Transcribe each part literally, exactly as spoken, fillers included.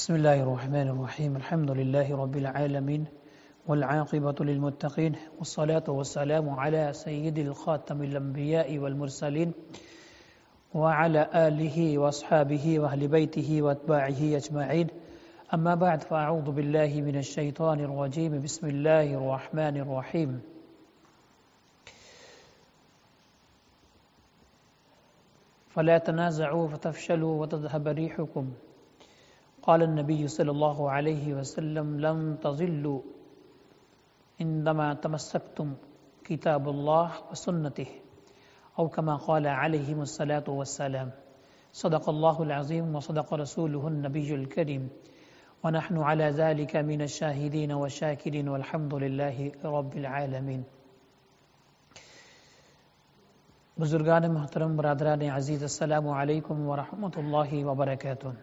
بسم الله الرحمن الرحيم الحمد لله رب العالمين والعاقبة للمتقين والصلاة والسلام على سيد الخاتم الأنبياء والمرسلين وعلى آله وأصحابه وأهل بيته وأتباعه أجمعين أما بعد فأعوذ بالله من الشيطان الرجيم بسم الله الرحمن الرحيم فلا تنازعوا فتفشلوا وتذهب ريحكم قال النبي صلى الله عليه وسلم لم تضلوا عندما تمسكتم كتاب الله وسنته أو كما قال عليهم الصلاة والسلام صدق الله العظيم وصدق رسوله النبي الكريم ونحن على ذلك من الشاهدين والشاكرين والحمد لله رب العالمين. بزرگان محترم، برادران عزیز، السلام علیکم ورحمۃ اللہ وبرکاتہ.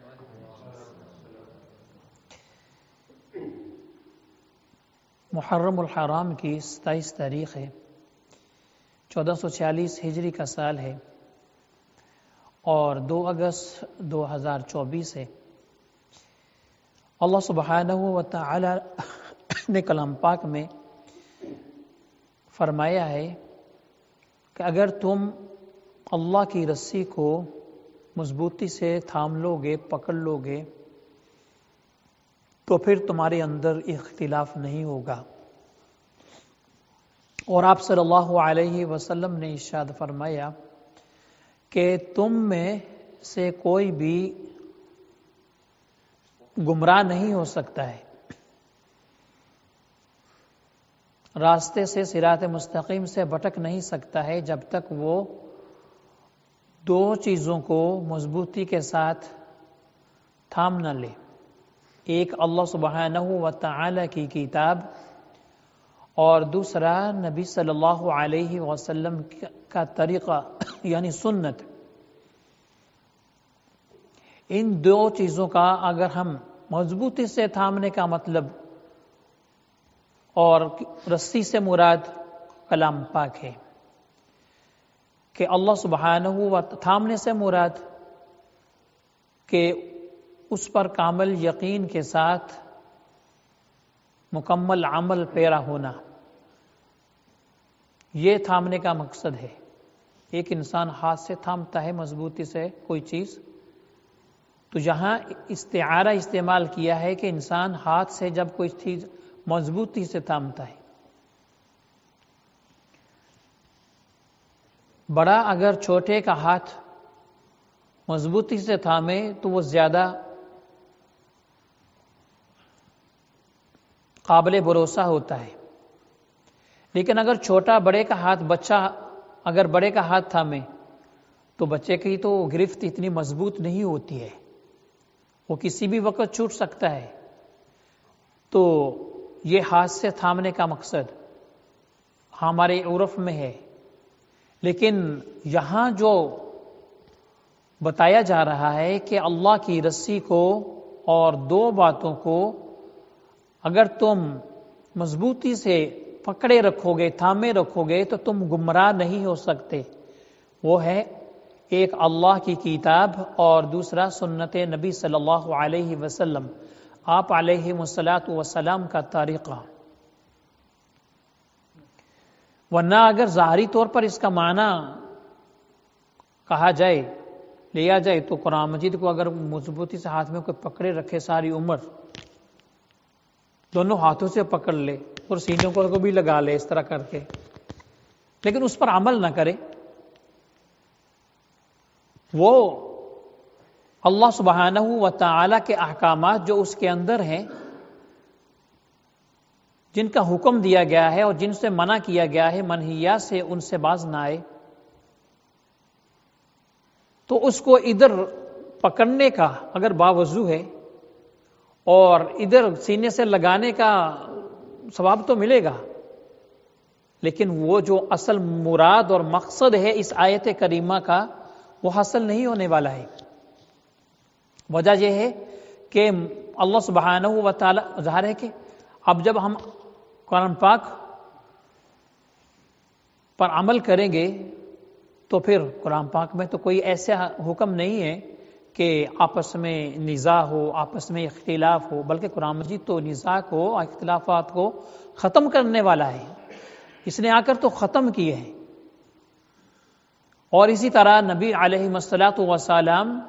محرم الحرام کی ستائیس تاریخ ہے، چودہ سو چھیالیس ہجری کا سال ہے اور دو اگست دو ہزار چوبیس ہے. اللہ سبحانہ و تعالی نے کلام پاک میں فرمایا ہے کہ اگر تم اللہ کی رسی کو مضبوطی سے تھام لو گے، پکڑ لو گے، تو پھر تمہارے اندر اختلاف نہیں ہوگا. اور آپ صلی اللہ علیہ وسلم نے ارشاد فرمایا کہ تم میں سے کوئی بھی گمراہ نہیں ہو سکتا ہے، راستے سے، صراط مستقیم سے بھٹک نہیں سکتا ہے جب تک وہ دو چیزوں کو مضبوطی کے ساتھ تھام نہ لے. ایک اللہ سبحانہ و تعالی کی کتاب اور دوسرا نبی صلی اللہ علیہ وسلم کا طریقہ یعنی سنت. ان دو چیزوں کا اگر ہم مضبوطی سے تھامنے کا مطلب، اور رسی سے مراد کلام پاک ہے کہ اللہ سبحانہ و تھامنے سے مراد کہ اس پر کامل یقین کے ساتھ مکمل عمل پیرا ہونا، یہ تھامنے کا مقصد ہے. ایک انسان ہاتھ سے تھامتا ہے مضبوطی سے کوئی چیز، تو یہاں استعارہ استعمال کیا ہے کہ انسان ہاتھ سے جب کوئی چیز مضبوطی سے تھامتا ہے. بڑا اگر چھوٹے کا ہاتھ مضبوطی سے تھامے تو وہ زیادہ قابل بھروسہ ہوتا ہے، لیکن اگر چھوٹا بڑے کا ہاتھ، بچہ اگر بڑے کا ہاتھ تھامے تو بچے کی تو گرفت اتنی مضبوط نہیں ہوتی ہے، وہ کسی بھی وقت چھوٹ سکتا ہے. تو یہ ہاتھ سے تھامنے کا مقصد ہمارے عرف میں ہے. لیکن یہاں جو بتایا جا رہا ہے کہ اللہ کی رسی کو اور دو باتوں کو اگر تم مضبوطی سے پکڑے رکھو گے، تھامے رکھو گے، تو تم گمراہ نہیں ہو سکتے. وہ ہے ایک اللہ کی کتاب اور دوسرا سنت نبی صلی اللہ علیہ وسلم، آپ علیہ الصلاۃ والسلام کا طریقہ. ورنہ اگر ظاہری طور پر اس کا معنی کہا جائے، لیا جائے، تو قرآن مجید کو اگر مضبوطی سے ہاتھ میں کوئی پکڑے رکھے ساری عمر، دونوں ہاتھوں سے پکڑ لے اور سینوں کو بھی لگا لے اس طرح کر کے، لیکن اس پر عمل نہ کرے، وہ اللہ سبحانہ و تعالی کے احکامات جو اس کے اندر ہیں، جن کا حکم دیا گیا ہے اور جن سے منع کیا گیا ہے، منہیات سے ان سے باز نہ آئے، تو اس کو ادھر پکڑنے کا اگر باوضو ہے اور ادھر سینے سے لگانے کا ثواب تو ملے گا، لیکن وہ جو اصل مراد اور مقصد ہے اس آیت کریمہ کا، وہ حاصل نہیں ہونے والا ہے. وجہ یہ ہے کہ اللہ سبحانہ و تعالی، ظاہر ہے کہ اب جب ہم قرآن پاک پر عمل کریں گے تو پھر قرآن پاک میں تو کوئی ایسا حکم نہیں ہے کہ آپس میں نزاع ہو، آپس میں اختلاف ہو، بلکہ قرآن مجید تو نزاع کو، اختلافات کو ختم کرنے والا ہے، اس نے آ کر تو ختم کیے ہیں۔ اور اسی طرح نبی علیہ الصلوۃ والسلام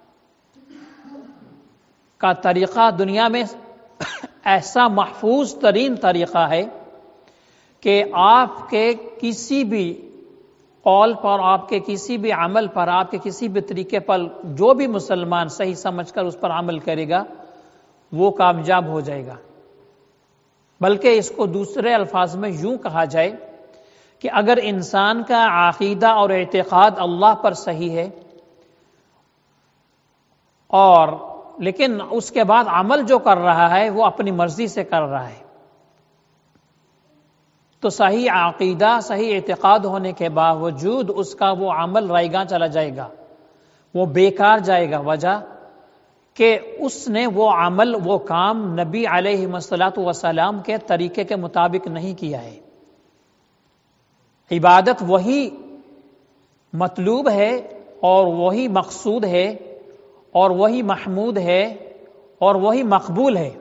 کا طریقہ دنیا میں ایسا محفوظ ترین طریقہ ہے کہ آپ کے کسی بھی قول پر، آپ کے کسی بھی عمل پر، آپ کے کسی بھی طریقے پر جو بھی مسلمان صحیح سمجھ کر اس پر عمل کرے گا وہ کامیاب ہو جائے گا۔ بلکہ اس کو دوسرے الفاظ میں یوں کہا جائے کہ اگر انسان کا عقیدہ اور اعتقاد اللہ پر صحیح ہے اور لیکن اس کے بعد عمل جو کر رہا ہے وہ اپنی مرضی سے کر رہا ہے، تو صحیح عقیدہ، صحیح اعتقاد ہونے کے باوجود اس کا وہ عمل رائیگاں چلا جائے گا، وہ بیکار جائے گا۔ وجہ کہ اس نے وہ عمل، وہ کام نبی علیہ الصلوۃ والسلام کے طریقے کے مطابق نہیں کیا ہے۔ عبادت وہی مطلوب ہے اور وہی مقصود ہے اور وہی محمود ہے اور وہی مقبول ہے۔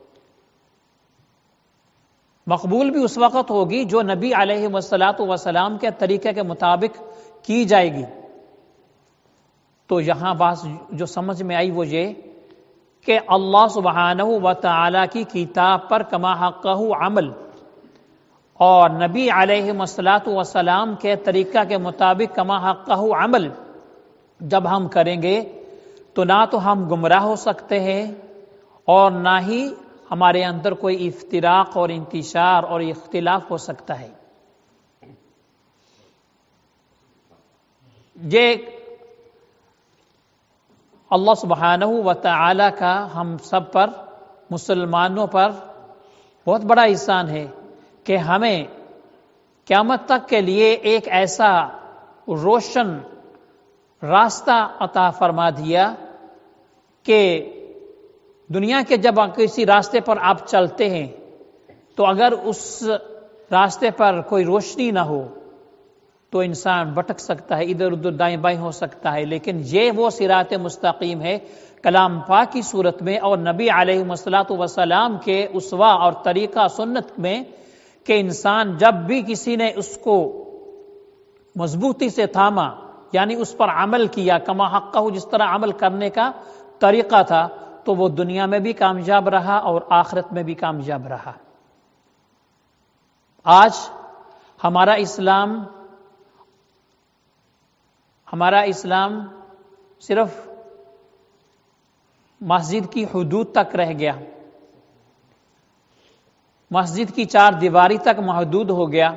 مقبول بھی اس وقت ہوگی جو نبی علیہ الصلوۃ والسلام کے طریقے کے مطابق کی جائے گی۔ تو یہاں بات جو سمجھ میں آئی وہ یہ کہ اللہ سبحانہ و تعالی کی کتاب پر کما حقہ عمل اور نبی علیہ الصلوۃ والسلام کے طریقہ کے مطابق کما حقہ عمل جب ہم کریں گے تو نہ تو ہم گمراہ ہو سکتے ہیں اور نہ ہی ہمارے اندر کوئی افتراق اور انتشار اور اختلاف ہو سکتا ہے۔ یہ اللہ سبحانہ و تعالی کا ہم سب پر، مسلمانوں پر بہت بڑا احسان ہے کہ ہمیں قیامت تک کے لیے ایک ایسا روشن راستہ عطا فرما دیا کہ دنیا کے جب کسی راستے پر آپ چلتے ہیں تو اگر اس راستے پر کوئی روشنی نہ ہو تو انسان بھٹک سکتا ہے، ادھر ادھر دائیں بائیں ہو سکتا ہے، لیکن یہ وہ صراط مستقیم ہے کلام پاک کی صورت میں اور نبی علیہ الصلوۃ والسلام کے اسوہ اور طریقہ سنت میں کہ انسان جب بھی کسی نے اس کو مضبوطی سے تھاما، یعنی اس پر عمل کیا کما حقہ، جس طرح عمل کرنے کا طریقہ تھا، تو وہ دنیا میں بھی کامیاب رہا اور آخرت میں بھی کامیاب رہا۔ آج ہمارا اسلام ہمارا اسلام صرف مسجد کی حدود تک رہ گیا، مسجد کی چار دیواری تک محدود ہو گیا۔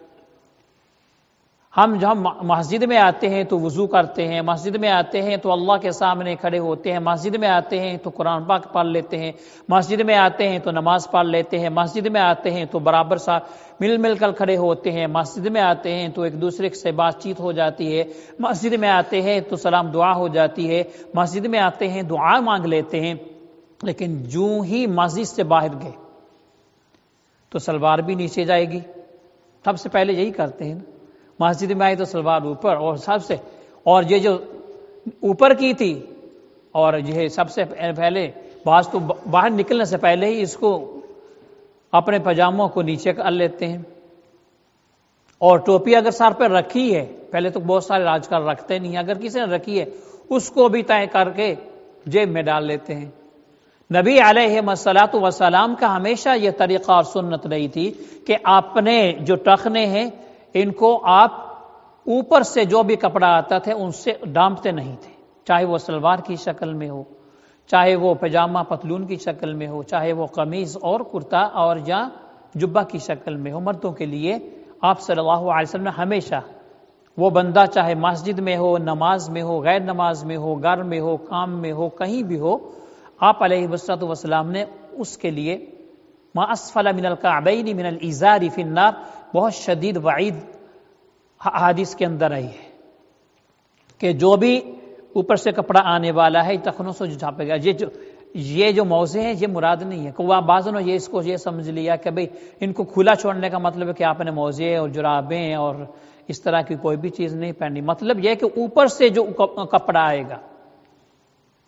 ہم جب مسجد میں آتے ہیں تو وضو کرتے ہیں، مسجد میں آتے ہیں تو اللہ کے سامنے کھڑے ہوتے ہیں، مسجد میں آتے ہیں تو قرآن پاک پڑھ لیتے ہیں، مسجد میں آتے ہیں تو نماز پڑھ لیتے ہیں، مسجد میں آتے ہیں تو برابر سا مل مل کر کھڑے ہوتے ہیں، مسجد میں آتے ہیں تو ایک دوسرے سے بات چیت ہو جاتی ہے، مسجد میں آتے ہیں تو سلام دعا ہو جاتی ہے، مسجد میں آتے ہیں دعا مانگ لیتے ہیں۔ لیکن جو ہی مسجد سے باہر گئے تو سلوار بھی نیچے جائے گی، سب سے پہلے یہی کرتے ہیں نا، مسجد میں آئی تو سلوار اوپر، اور سب سے اور یہ جو اوپر کی تھی اور یہ سب سے پہلے بعض تو باہر نکلنے سے پہلے ہی اس کو اپنے پاجاموں کو نیچے کر لیتے ہیں، اور ٹوپی اگر سر پہ رکھی ہے، پہلے تو بہت سارے آج کل رکھتے نہیں، اگر کسی نے رکھی ہے اس کو بھی طے کر کے جیب میں ڈال لیتے ہیں۔ نبی علیہ الصلوۃ والسلام کا ہمیشہ یہ طریقہ اور سنت رہی تھی کہ اپنے جو ٹخنے ہیں ان کو آپ اوپر سے جو بھی کپڑا آتا تھے ان سے ڈانپتے نہیں تھے، چاہے وہ سلوار کی شکل میں ہو، چاہے وہ پاجامہ پتلون کی شکل میں ہو، چاہے وہ قمیض اور کرتا اور یا جبہ کی شکل میں ہو۔ مردوں کے لیے آپ صلی اللہ علیہ وسلم نے ہمیشہ وہ بندہ چاہے مسجد میں ہو، نماز میں ہو، غیر نماز میں ہو، گھر میں ہو، کام میں ہو، کہیں بھی ہو، آپ علیہ الصلوۃ والسلام نے اس کے لیے ما اسفل من الکعبین من الازار فی النار بہت شدید وعید حدیث کے اندر آئی ہے کہ جو بھی اوپر سے کپڑا آنے والا ہے ٹخنوں سے جو چھاپے گا، یہ جو یہ جو موضع ہے یہ مراد نہیں ہے کہ بعضوں نے یہ اس کو یہ سمجھ لیا کہ بھئی ان کو کھلا چھوڑنے کا مطلب ہے کہ آپ نے موزے اور جرابیں اور اس طرح کی کوئی بھی چیز نہیں پہنی، مطلب یہ کہ اوپر سے جو کپڑا آئے گا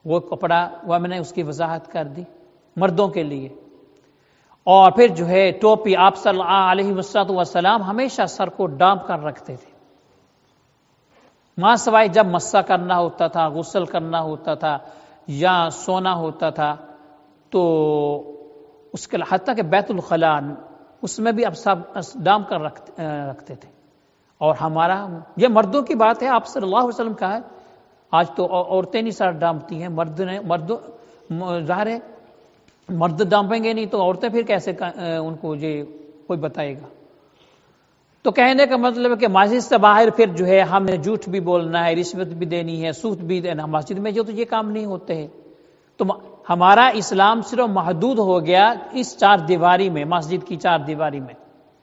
وہ کپڑا وہ میں نے اس کی وضاحت کر دی مردوں کے لیے. اور پھر جو ہے ٹوپی، آپ صلی اللہ علیہ وسلم ہمیشہ سر کو ڈانپ کر رکھتے تھے، ماں سوائے جب مسح کرنا ہوتا تھا، غسل کرنا ہوتا تھا یا سونا ہوتا تھا تو اس کے حتیٰ کہ بیت الخلاء اس میں بھی اب سب ڈانپ کر رکھتے تھے. اور ہمارا یہ مردوں کی بات ہے، آپ صلی اللہ علیہ وسلم کہا ہے. آج تو عورتیں نہیں سر ڈانپتی ہیں، مرد نے مرد ظاہر ہے مرد ڈانپیں گے نہیں تو عورتیں پھر کیسے ان کو یہ کوئی بتائے گا. تو کہنے کا مطلب ہے کہ مسجد سے باہر پھر جو ہے ہم نے جھوٹ بھی بولنا ہے، رشوت بھی دینی ہے، سود بھی دینا. مسجد میں جو تو یہ کام نہیں ہوتے ہیں. تو ہمارا اسلام صرف محدود ہو گیا اس چار دیواری میں، مسجد کی چار دیواری میں.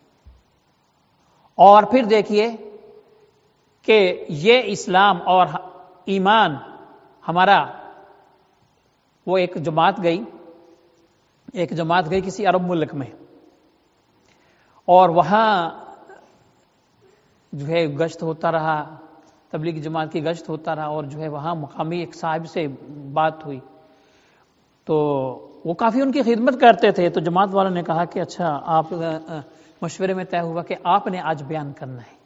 اور پھر دیکھیے کہ یہ اسلام اور ایمان ہمارا، وہ ایک جماعت گئی ایک جماعت گئی کسی عرب ملک میں، اور وہاں جو ہے گشت ہوتا رہا، تبلیغی جماعت کی گشت ہوتا رہا، اور جو ہے وہاں مقامی ایک صاحب سے بات ہوئی تو وہ کافی ان کی خدمت کرتے تھے. تو جماعت والوں نے کہا کہ اچھا آپ مشورے میں طے ہوا کہ آپ نے آج بیان کرنا ہے.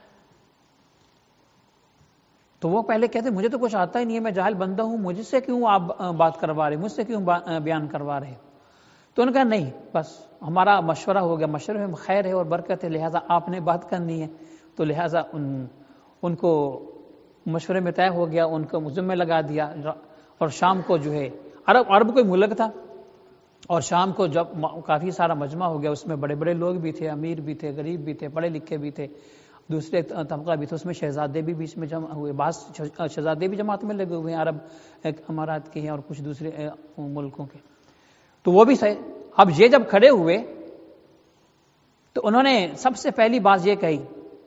تو وہ پہلے کہتے مجھے تو کچھ آتا ہی نہیں ہے، میں جاہل بندہ ہوں، مجھ سے کیوں آپ بات کروا رہے، مجھ سے کیوں بیان کروا رہے. تو انہوں نے کہا نہیں، بس ہمارا مشورہ ہو گیا، مشورے میں خیر ہے اور برکت ہے، لہٰذا آپ نے بات کرنی ہے. تو لہٰذا ان ان کو مشورے میں طے ہو گیا، ان کو ذمہ لگا دیا. اور شام کو جو ہے عرب عرب کوئی ملک تھا، اور شام کو جب کافی سارا مجمع ہو گیا، اس میں بڑے بڑے لوگ بھی تھے، امیر بھی تھے، غریب بھی تھے، پڑھے لکھے بھی تھے، دوسرے طبقہ بھی تھے، اس میں شہزادے بھی بیچ میں جمع ہوئے. بعض شہزادے بھی جماعت میں لگے ہوئے ہیں، عرب امارات کے ہیں اور کچھ دوسرے ملکوں کے. تو وہ بھی صحیح. اب یہ جب کھڑے ہوئے تو انہوں نے سب سے پہلی بات یہ کہی،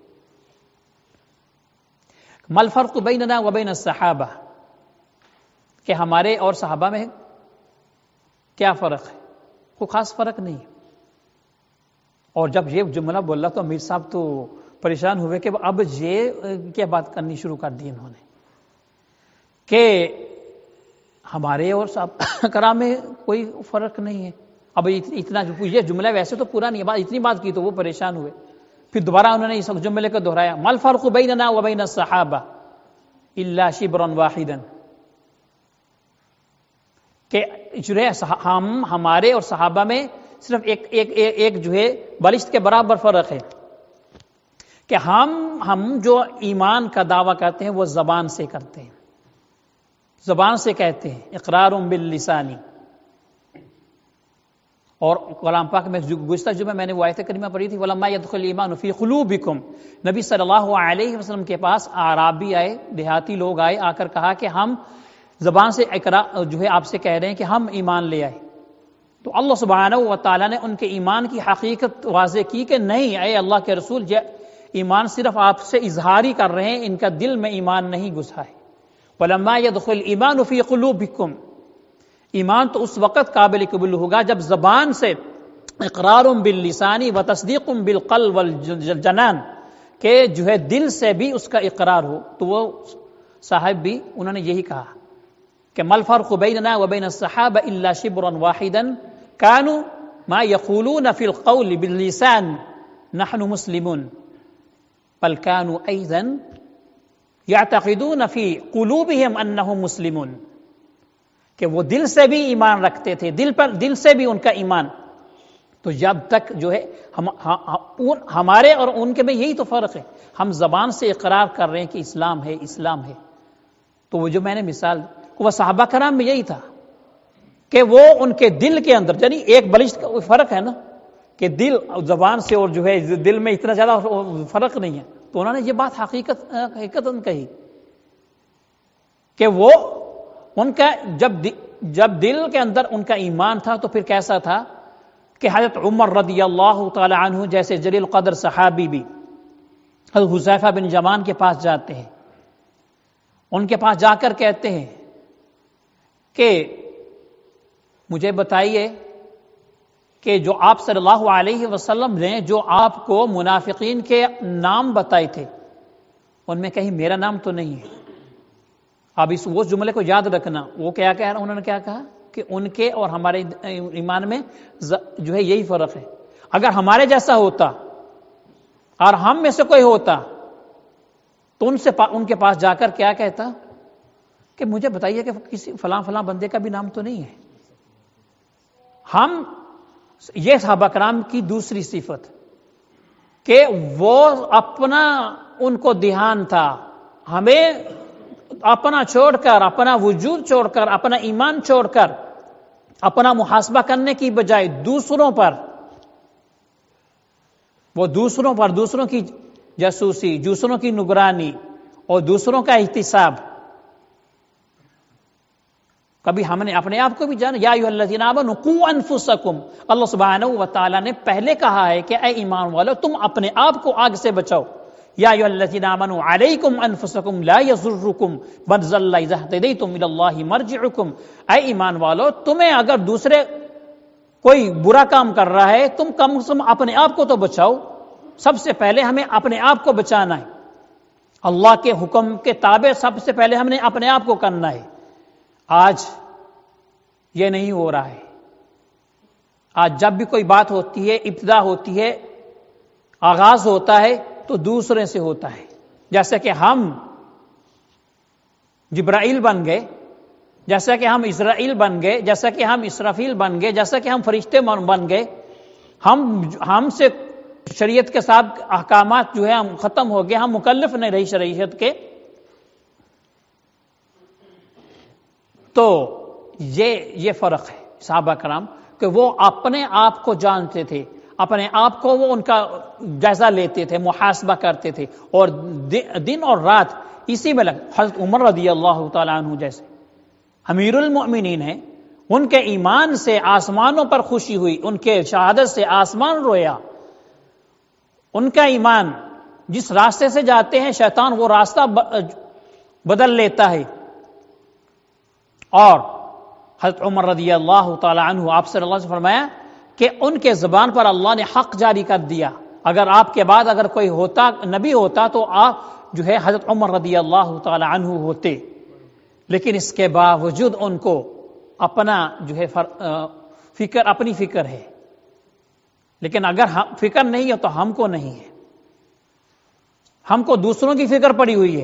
ما الفرق بیننا و بین الصحابہ، کہ ہمارے اور صحابہ میں کیا فرق ہے؟ کوئی خاص فرق نہیں. اور جب یہ جملہ بولا تو امیر صاحب تو پریشان ہوئے کہ اب یہ کیا بات کرنی شروع کر دی انہوں نے کہ ہمارے اور صحابہ کرام میں کوئی فرق نہیں ہے. اب اتنا یہ جملہ ویسے تو پورا نہیں ہے، اتنی بات کی تو وہ پریشان ہوئے. پھر دوبارہ انہوں نے اس جملے کو دہرایا، ما الفرق بیننا و بین الصحابہ الا شبرا واحدا، کہ جو ہے ہم ہمارے اور صحابہ میں صرف ایک ایک ایک جو ہے بلشت کے برابر فرق ہے کہ ہم ہم جو ایمان کا دعویٰ کرتے ہیں وہ زبان سے کرتے ہیں، زبان سے کہتے ہیں، اقرار باللسانی. اور کلام پاک میں گزشتہ جمعہ میں نے وہ آیت کریمہ پڑھی تھی، وَلَمَّا يَدْخُلِ الْإِيمَانُ فِي قُلُوبِكُمْ. نبی صلی اللہ علیہ وسلم کے پاس اعرابی آئے، دیہاتی لوگ آئے، آ کر کہا کہ ہم زبان سے اقرار جو ہے آپ سے کہہ رہے ہیں کہ ہم ایمان لے آئے. تو اللہ سبحانہ و تعالیٰ نے ان کے ایمان کی حقیقت واضح کی کہ نہیں اے اللہ کے رسول، یہ ایمان صرف آپ سے اظہار ہی کر رہے ہیں، ان کا دل میں ایمان نہیں گھسا ہے. وَلَمَّا يَدْخُلِ الْإِيمَانُ فِي قُلُوبِكُمْ، ایمان تو اس وقت قابل قبول ہوگا جب زبان سے اقرار باللسانی و تصدیق بالقلب والجنان، کہ جو ہے دل سے بھی اس کا اقرار ہو. تو وہ صاحب بھی انہوں نے یہی کہا کہ ما الفرق بیننا و بین الصحابہ الا شبرا واحدا كانوا ما يقولون في القول باللسان نحن مسلمون بل كانوا ايضا يعتقدون في قلوبهم انهم مسلمون، کہ وہ دل سے بھی ایمان رکھتے تھے، دل پر دل سے بھی ان کا ایمان. تو جب تک جو ہے ہم ہمارے اور ان کے میں یہی تو فرق ہے، ہم زبان سے اقرار کر رہے ہیں کہ اسلام ہے اسلام ہے. تو وہ جو میں نے مثال، وہ صحابہ کرام میں یہی تھا کہ وہ ان کے دل کے اندر، یعنی ایک بلشت کا فرق ہے نا کہ دل زبان سے اور جو ہے دل میں اتنا زیادہ فرق نہیں ہے. تو انہوں نے یہ بات حقیقت حقیقت کہی کہ وہ ان کا جب جب دل کے اندر ان کا ایمان تھا تو پھر کیسا تھا کہ حضرت عمر رضی اللہ تعالی عنہ جیسے جلیل قدر صحابی بھی حضرت حذیفہ بن یمان کے پاس جاتے ہیں، ان کے پاس جا کر کہتے ہیں کہ مجھے بتائیے کہ جو آپ صلی اللہ علیہ وسلم نے جو آپ کو منافقین کے نام بتائے تھے ان میں کہیں میرا نام تو نہیں ہے. اب اس وہ جملے کو یاد رکھنا، وہ کیا کہہ رہا، انہوں نے کیا کہا کہ ان کے اور ہمارے ایمان میں جو ہے یہی فرق ہے. اگر ہمارے جیسا ہوتا اور ہم میں سے کوئی ہوتا تو ان سے ان کے پاس جا کر کیا کہتا کہ مجھے بتائیے کہ کسی فلاں فلاں بندے کا بھی نام تو نہیں ہے. ہم یہ صحابہ کرام کی دوسری صفت کہ وہ اپنا ان کو دھیان تھا، ہمیں اپنا چھوڑ کر، اپنا وجود چھوڑ کر، اپنا ایمان چھوڑ کر، اپنا محاسبہ کرنے کی بجائے دوسروں پر، وہ دوسروں پر دوسروں کی جاسوسی، دوسروں کی نگرانی اور دوسروں کا احتساب. کبھی ہم نے اپنے آپ کو بھی جانا، یا ایھا الذین آمنوا قوا انفسکم، اللہ سبحانہ و تعالیٰ نے پہلے کہا ہے کہ اے ایمان والو تم اپنے آپ کو آگ سے بچاؤ. یا ایھا الذین آمنوا علیکم انفسکم لا یضرکم من ضل اذا اہتدیتم الی اللہ مرجعکم. اے ایمان والو تمہیں اگر دوسرے کوئی برا کام کر رہا ہے تم کم سے کم اپنے آپ کو تو بچاؤ. سب سے پہلے ہمیں اپنے آپ کو بچانا ہے، اللہ کے حکم کے تابع سب سے پہلے ہم نے اپنے آپ کو کرنا ہے. آج یہ نہیں ہو رہا ہے. آج جب بھی کوئی بات ہوتی ہے، ابتدا ہوتی ہے، آغاز ہوتا ہے تو دوسرے سے ہوتا ہے. جیسے کہ ہم جبرائیل بن گئے، جیسا کہ ہم اسرائیل بن گئے، جیسا کہ ہم اسرافیل بن گئے، جیسا کہ ہم فرشتے بن گئے. ہم ہم سے شریعت کے ساتھ احکامات جو ہے ہم ختم ہو گئے، ہم مکلف نہیں رہی شریعت کے. تو یہ یہ فرق ہے صحابہ کرام کہ وہ اپنے آپ کو جانتے تھے، اپنے آپ کو وہ ان کا جائزہ لیتے تھے، محاسبہ کرتے تھے، اور دن اور رات اسی میں لگ. حضرت عمر رضی اللہ تعالیٰ عنہ جیسے امیر المؤمنین ہیں، ان کے ایمان سے آسمانوں پر خوشی ہوئی، ان کے شہادت سے آسمان رویا. ان کا ایمان جس راستے سے جاتے ہیں شیطان وہ راستہ بدل لیتا ہے. اور حضرت عمر رضی اللہ تعالی عنہ آپ صلی اللہ علیہ وسلم فرمایا کہ ان کے زبان پر اللہ نے حق جاری کر دیا. اگر آپ کے بعد اگر کوئی ہوتا نبی ہوتا تو آپ جو ہے حضرت عمر رضی اللہ تعالی عنہ ہوتے. لیکن اس کے باوجود ان کو اپنا جو ہے فکر اپنی فکر ہے، لیکن اگر فکر نہیں ہے تو ہم کو نہیں ہے. ہم کو دوسروں کی فکر پڑی ہوئی ہے.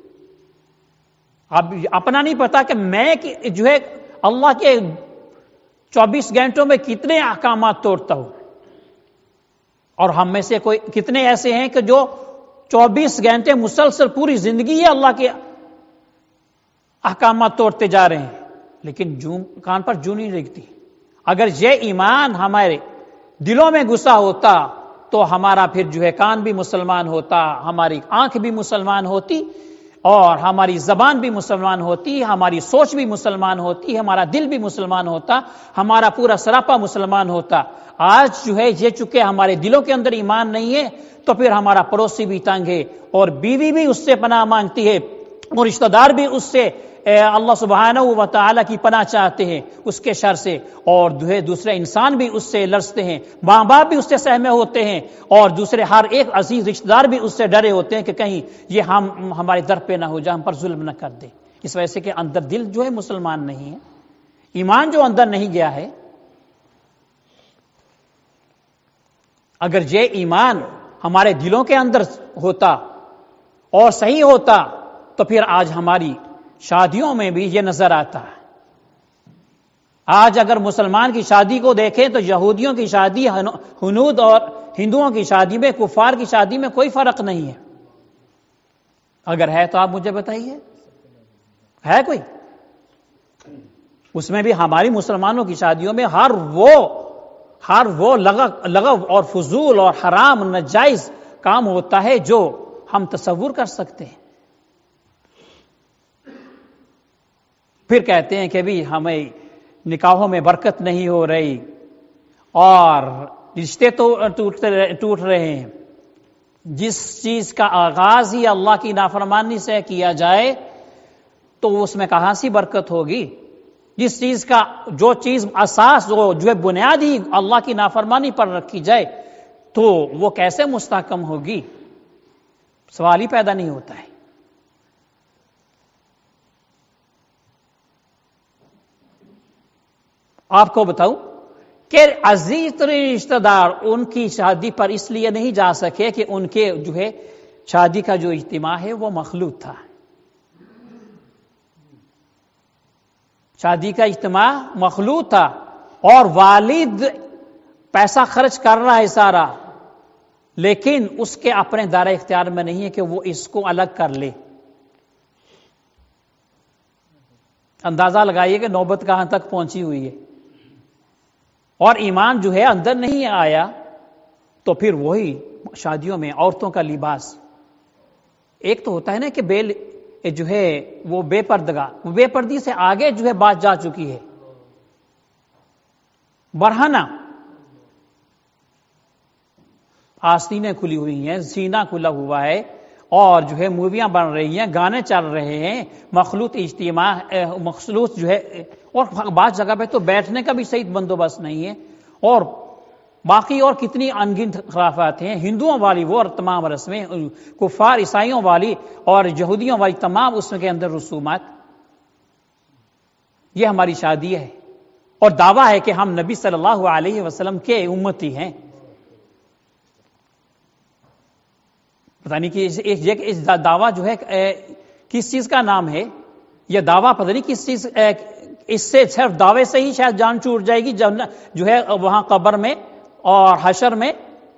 اب اپنا نہیں پتا کہ میں جو ہے اللہ کے چوبیس گھنٹوں میں کتنے احکامات توڑتا ہوں، اور ہم میں سے کوئی کتنے ایسے ہیں کہ جو چوبیس گھنٹے مسلسل پوری زندگی ہے اللہ کے احکامات توڑتے جا رہے ہیں، لیکن جوں کان پر جوں نہیں لگتی. اگر یہ ایمان ہمارے دلوں میں گھسا ہوتا تو ہمارا پھر جو ہے کان بھی مسلمان ہوتا، ہماری آنکھ بھی مسلمان ہوتی، اور ہماری زبان بھی مسلمان ہوتی، ہماری سوچ بھی مسلمان ہوتی، ہمارا دل بھی مسلمان ہوتا، ہمارا پورا سراپا مسلمان ہوتا. آج جو ہے یہ چونکہ ہمارے دلوں کے اندر ایمان نہیں ہے تو پھر ہمارا پڑوسی بھی تنگ ہے، اور بیوی بھی اس سے پناہ مانگتی ہے، اور رشتہ دار بھی اس سے اللہ سبحانہ و تعالیٰ کی پناہ چاہتے ہیں اس کے شر سے، اور دوسرے انسان بھی اس سے لرزتے ہیں، ماں باپ بھی اس سے سہمے ہوتے ہیں، اور دوسرے ہر ایک عزیز رشتہ دار بھی اس سے ڈرے ہوتے ہیں کہ کہیں یہ ہم ہمارے در پہ نہ ہو جائے، ہم پر ظلم نہ کر دے. اس وجہ سے کہ اندر دل جو ہے مسلمان نہیں ہے، ایمان جو اندر نہیں گیا ہے. اگر یہ ایمان ہمارے دلوں کے اندر ہوتا اور صحیح ہوتا تو پھر آج ہماری شادیوں میں بھی یہ نظر آتا ہے. آج اگر مسلمان کی شادی کو دیکھیں تو یہودیوں کی شادی، ہنود اور ہندوؤں کی شادی میں، کفار کی شادی میں کوئی فرق نہیں ہے. اگر ہے تو آپ مجھے بتائیے، ہے کوئی؟ اس میں بھی ہماری مسلمانوں کی شادیوں میں ہر وہ ہر وہ لغو اور فضول اور حرام ناجائز کام ہوتا ہے جو ہم تصور کر سکتے ہیں. پھر کہتے ہیں کہ بھی ہمیں نکاحوں میں برکت نہیں ہو رہی اور رشتے تو ٹوٹ رہے ہیں. جس چیز کا آغاز ہی اللہ کی نافرمانی سے کیا جائے تو اس میں کہاں سی برکت ہوگی؟ جس چیز کا جو چیز اساس جو جو بنیاد ہی اللہ کی نافرمانی پر رکھی جائے تو وہ کیسے مستحکم ہوگی؟ سوال ہی پیدا نہیں ہوتا ہے. آپ کو بتاؤں کہ عزیز ترین رشتہ دار ان کی شادی پر اس لیے نہیں جا سکے کہ ان کے جو ہے شادی کا جو اجتماع ہے وہ مخلوط تھا. شادی کا اجتماع مخلوط تھا اور والد پیسہ خرچ کر رہا ہے سارا، لیکن اس کے اپنے دائرہ اختیار میں نہیں ہے کہ وہ اس کو الگ کر لے. اندازہ لگائیے کہ نوبت کہاں تک پہنچی ہوئی ہے. اور ایمان جو ہے اندر نہیں آیا تو پھر وہی شادیوں میں عورتوں کا لباس. ایک تو ہوتا ہے نا کہ بے جو ہے وہ بے پردگاہ، وہ بے پردی سے آگے جو ہے بات جا چکی ہے. برہنہ آستینیں کھلی ہوئی ہیں، سینہ کھلا ہوا ہے اور جو ہے موویاں بن رہی ہیں، گانے چل رہے ہیں، مخلوط اجتماع مخلوط جو ہے، اور بعض جگہ پہ تو بیٹھنے کا بھی صحیح بندوبست نہیں ہے، اور باقی اور کتنی انگنت خرافات ہیں. ہندوؤں والی وہ اور تمام رسمیں، کفار عیسائیوں والی اور یہودیوں والی تمام اس کے اندر رسومات. یہ ہماری شادی ہے اور دعویٰ ہے کہ ہم نبی صلی اللہ علیہ وسلم کے امتی ہیں. پتہ نہیں کہ اس دعویٰ جو ہے کس چیز کا نام ہے، یہ دعویٰ پتہ نہیں کس چیز، اس سے صرف دعوے سے ہی شاید جان چھوٹ جائے گی جو ہے وہاں قبر میں اور حشر میں.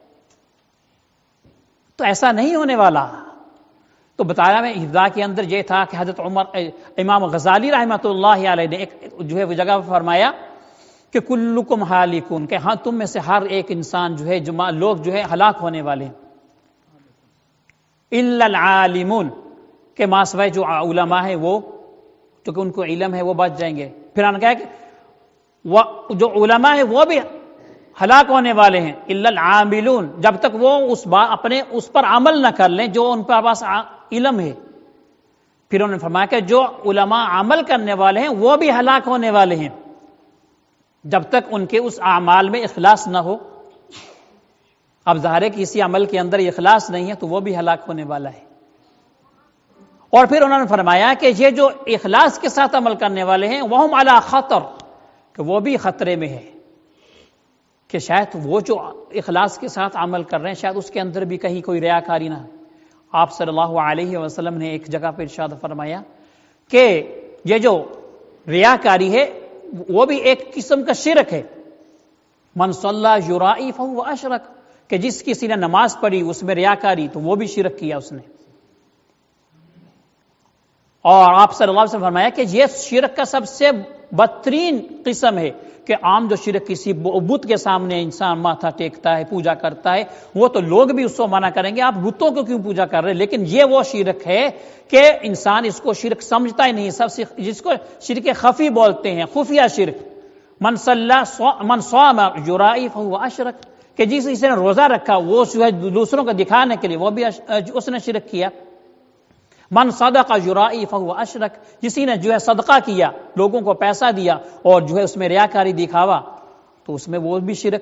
تو ایسا نہیں ہونے والا. تو بتایا میں ابتدا کے اندر یہ تھا کہ حضرت عمر امام غزالی رحمۃ اللہ علیہ نے ایک جو ہے وہ جگہ فرمایا کہ کلکم ہالکون، کہ ہاں تم میں سے ہر ایک انسان جو ہے لوگ جو ہے ہلاک ہونے والے ہیں، الا العالمون، کہ ما سوائے جو علماء ہیں وہ کیونکہ ان کو علم ہے وہ بچ جائیں گے. پھر انہوں نے کہا کہ جو علماء ہیں وہ بھی ہلاک ہونے والے ہیں، الا العاملون، جب تک وہ اس با اپنے اس پر عمل نہ کر لیں جو ان پر پاس علم ہے. پھر انہوں نے فرمایا کہ جو علماء عمل کرنے والے ہیں وہ بھی ہلاک ہونے والے ہیں جب تک ان کے اس اعمال میں اخلاص نہ ہو. اب ظاہر ہے کہ کسی عمل کے اندر اخلاص نہیں ہے تو وہ بھی ہلاک ہونے والا ہے. اور پھر انہوں نے فرمایا کہ یہ جو اخلاص کے ساتھ عمل کرنے والے ہیں وہم علی خطر، کہ وہ بھی خطرے میں ہے، کہ شاید وہ جو اخلاص کے ساتھ عمل کر رہے ہیں شاید اس کے اندر بھی کہیں کوئی ریاکاری نہ. آپ صلی اللہ علیہ وسلم نے ایک جگہ پر ارشاد فرمایا کہ یہ جو ریاکاری ہے وہ بھی ایک قسم کا شرک ہے. من صلی یرائی فہو اشرک، کہ جس کسی نے نماز پڑھی اس میں ریاکاری تو وہ بھی شرک کیا اس نے. اور آپ صلی اللہ علیہ وسلم فرمایا کہ یہ شرک کا سب سے بدترین قسم ہے کہ عام جو شرک کسی بت کے سامنے انسان ماتھا ٹیکتا ہے، پوجا کرتا ہے، وہ تو لوگ بھی اس کو منع کریں گے آپ بتوں کو کیوں پوجا کر رہے ہیں. لیکن یہ وہ شرک ہے کہ انسان اس کو شرک سمجھتا ہی نہیں، سب سے جس کو شرک خفی بولتے ہیں، خفیہ شرک. من صلی من صام یرائی فہو اشرک، کہ جس نے روزہ رکھا وہ جو ہے دوسروں کو دکھانے کے لیے وہ بھی اس نے شرک کیا. من صدق یرائی فہو اشرک، جسی نے جو ہے صدقہ کیا، لوگوں کو پیسہ دیا اور جو ہے اس میں ریاکاری دکھاوا تو اس میں وہ بھی شرک.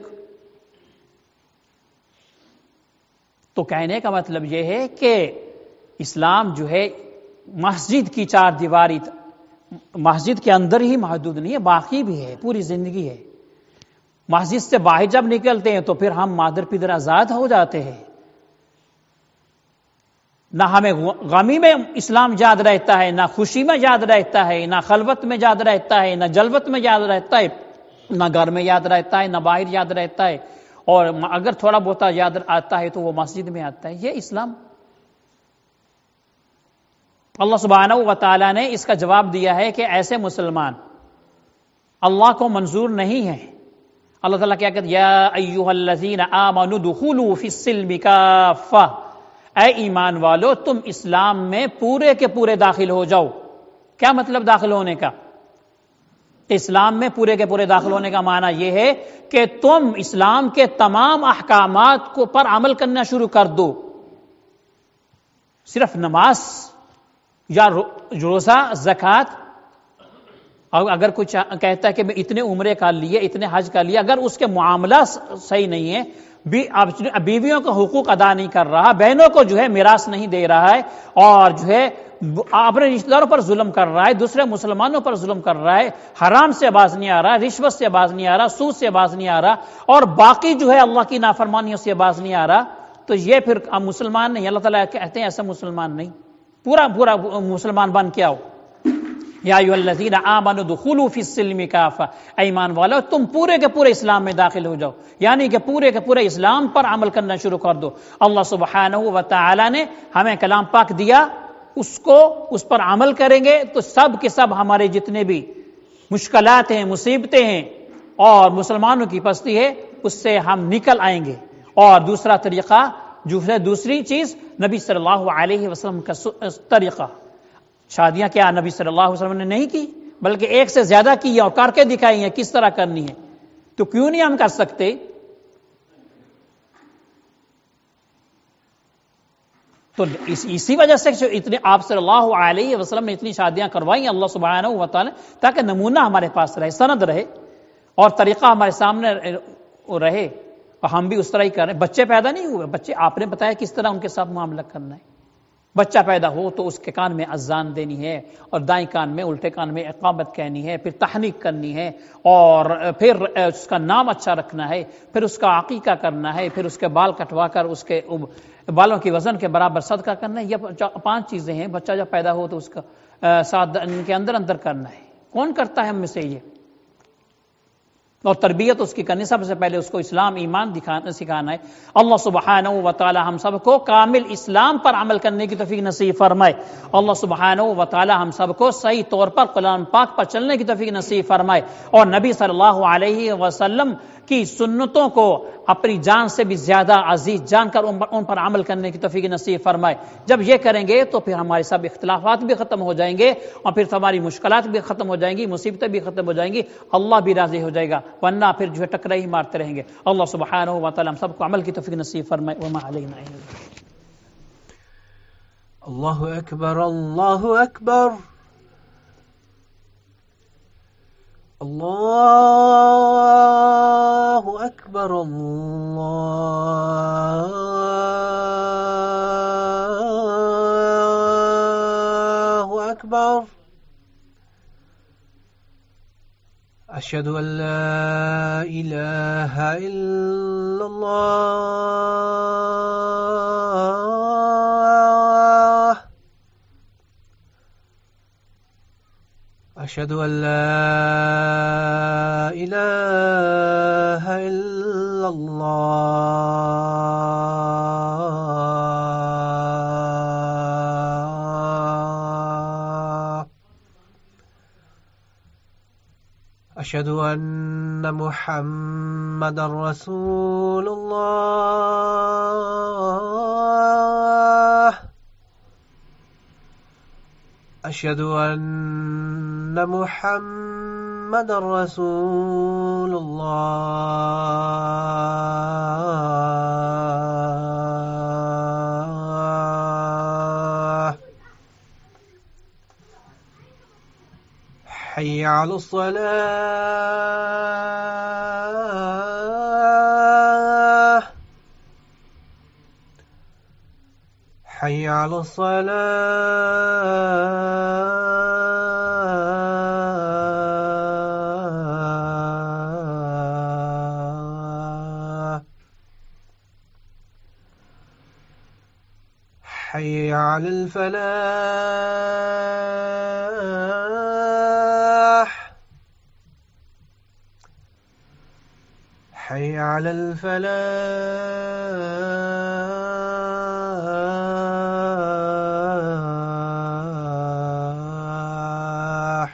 تو کہنے کا مطلب یہ ہے کہ اسلام جو ہے مسجد کی چار دیواری مسجد کے اندر ہی محدود نہیں ہے، باقی بھی ہے، پوری زندگی ہے. مسجد سے باہر جب نکلتے ہیں تو پھر ہم مادر پدر آزاد ہو جاتے ہیں. نہ ہمیں غمی میں اسلام یاد رہتا ہے، نہ خوشی میں یاد رہتا ہے، نہ خلوت میں یاد رہتا ہے، نہ جلوت میں یاد رہتا ہے، نہ گھر میں یاد رہتا ہے، نہ باہر یاد رہتا ہے، اور اگر تھوڑا بہت یاد آتا ہے تو وہ مسجد میں آتا ہے. یہ اسلام. اللہ سبحانہ و تعالیٰ نے اس کا جواب دیا ہے کہ ایسے مسلمان اللہ کو منظور نہیں ہیں. اللہ تعالیٰ کیا کہتے ہیں؟ یا ایھا الذین آمنوا ادخلوا فی السلم کافہ، اے ایمان والو تم اسلام میں پورے کے پورے داخل ہو جاؤ. کیا مطلب داخل ہونے کا؟ اسلام میں پورے کے پورے داخل ہونے کا معنی یہ ہے کہ تم اسلام کے تمام احکامات کو پر عمل کرنا شروع کر دو. صرف نماز یا روزہ، زکوٰۃ، اگر کوئی کہتا ہے کہ میں اتنے عمرے کر لیے، اتنے حج کر لیے، اگر اس کے معاملہ صحیح نہیں ہے، بیویوں کا حقوق ادا نہیں کر رہا، بہنوں کو جو ہے میراث نہیں دے رہا ہے، اور جو ہے اپنے رشتہ داروں پر ظلم کر رہا ہے، دوسرے مسلمانوں پر ظلم کر رہا ہے، حرام سے باز نہیں آ رہا، رشوت سے باز نہیں آ رہا، سود سے باز نہیں آ رہا، اور باقی جو ہے اللہ کی نافرمانیوں سے باز نہیں آ رہا، تو یہ پھر مسلمان نہیں. اللہ تعالیٰ کہتے ہیں ایسا مسلمان نہیں، پورا پورا مسلمان بن کے آؤ. یا ایھا الذین آمنوا ادخلوا فی السلم کافہ، ایمان والو تم پورے کے پورے اسلام میں داخل ہو جاؤ، یعنی کہ پورے کے پورے اسلام پر عمل کرنا شروع کر دو. اللہ سبحانہ و تعالی نے ہمیں کلام پاک دیا، اس کو اس پر عمل کریں گے تو سب کے سب ہمارے جتنے بھی مشکلات ہیں، مصیبتیں ہیں اور مسلمانوں کی پستی ہے، اس سے ہم نکل آئیں گے. اور دوسرا طریقہ جو ہے، دوسری چیز نبی صلی اللہ علیہ وسلم کا طریقہ. شادیاں کیا نبی صلی اللہ علیہ وسلم نے نہیں کی، بلکہ ایک سے زیادہ کی اور کر کے دکھائی ہیں کس طرح کرنی ہے. تو کیوں نہیں ہم کر سکتے؟ تو اس اسی وجہ سے اتنے آپ صلی اللہ علیہ وسلم نے اتنی شادیاں کروائی اللہ سبحانہ و تعالی، تاکہ نمونہ ہمارے پاس رہے، سند رہے اور طریقہ ہمارے سامنے رہے، اور ہم بھی اس طرح ہی کر رہے ہیں. بچے پیدا نہیں ہوئے، بچے آپ نے بتایا کس طرح ان کے ساتھ معاملہ کرنا ہے. بچہ پیدا ہو تو اس کے کان میں اذان دینی ہے، اور دائیں کان میں الٹے کان میں اقامت کہنی ہے، پھر تحنیک کرنی ہے، اور پھر اس کا نام اچھا رکھنا ہے، پھر اس کا عقیقہ کرنا ہے، پھر اس کے بال کٹوا کر اس کے بالوں کی وزن کے برابر صدقہ کرنا ہے. یہ پانچ چیزیں ہیں. بچہ جب پیدا ہو تو اس کا ساتھ ان کے اندر اندر کرنا ہے. کون کرتا ہے ہم میں سے یہ؟ اور تربیت اس کی کرنی، سب سے پہلے اس کو اسلام ایمان دکھانا سکھانا ہے. اللہ سبحانہ و تعالی ہم سب کو کامل اسلام پر عمل کرنے کی توفیق نصیب فرمائے. اللہ سبحانہ و تعالی ہم سب کو صحیح طور پر قرآن پاک پر چلنے کی توفیق نصیب فرمائے، اور نبی صلی اللہ علیہ وسلم کی سنتوں کو اپنی جان سے بھی زیادہ عزیز جان کر ان پر عمل کرنے کی توفیق نصیب فرمائے. جب یہ کریں گے تو پھر ہمارے سب اختلافات بھی ختم ہو جائیں گے، اور پھر ہماری مشکلات بھی ختم ہو جائیں گی، مصیبتیں بھی ختم ہو جائیں گی، اللہ بھی راضی ہو جائے گا، ورنہ پھر جو ہے ٹکرے ہی مارتے رہیں گے. اللہ سبحانہ و تعالی ہم سب کو عمل کی توفیق نصیب فرمائے. وما علینا الا البلاغ. اللہ اکبر، اللہ اکبر، اللہ اکبر، اللہ اکبر. اشہد ان لا الہ الا اللہ، اشہد ان لا الہ الا اللہ، اشہد ان محمد رسول اللہ، اشہد ان محمد رسول اللہ. حی علی الصلاة، حی علی الصلاة، حی علی الفلاح، حی علی الفلاح.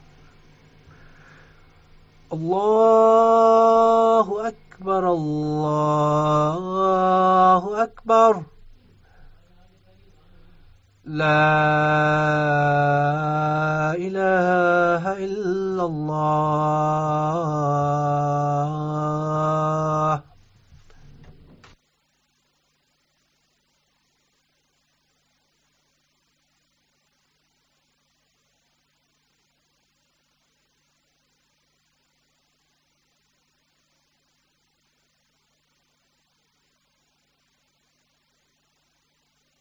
اللہ اکبر، اللہ اکبر، لا